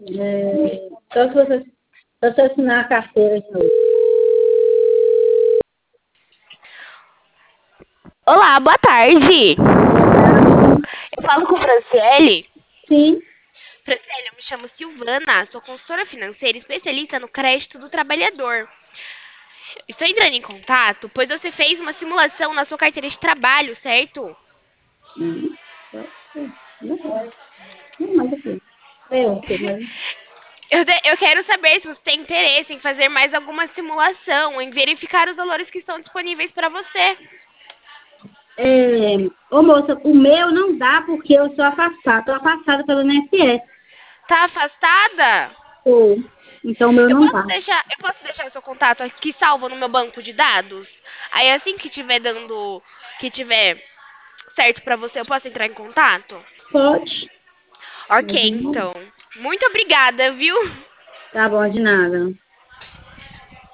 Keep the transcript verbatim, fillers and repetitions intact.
É, só se você, se você assinar a carteira de novo. Olá, boa tarde. Eu falo com Franciele. Sim. Franciele, eu me chamo Silvana, sou consultora financeira especialista no crédito do trabalhador. Estou entrando em contato, pois você fez uma simulação na sua carteira de trabalho, certo? Hum, pode ser. Não pode. Não, mas aqui. Eu, aqui, mas... Eu, de- eu quero saber se você tem interesse em fazer mais alguma simulação, em verificar os valores que estão disponíveis para você. É, ô moça, o meu não dá porque eu sou afastada. Estou afastada pelo I N S S. Tá afastada? Ou, então o meu Eu não posso dá. deixar, eu posso deixar o seu contato aqui salvo no meu banco de dados? Aí assim que tiver dando, que tiver certo pra você, eu posso entrar em contato? Pode. Ok, Mas não dá. então. Muito obrigada, viu? Tá bom, de nada.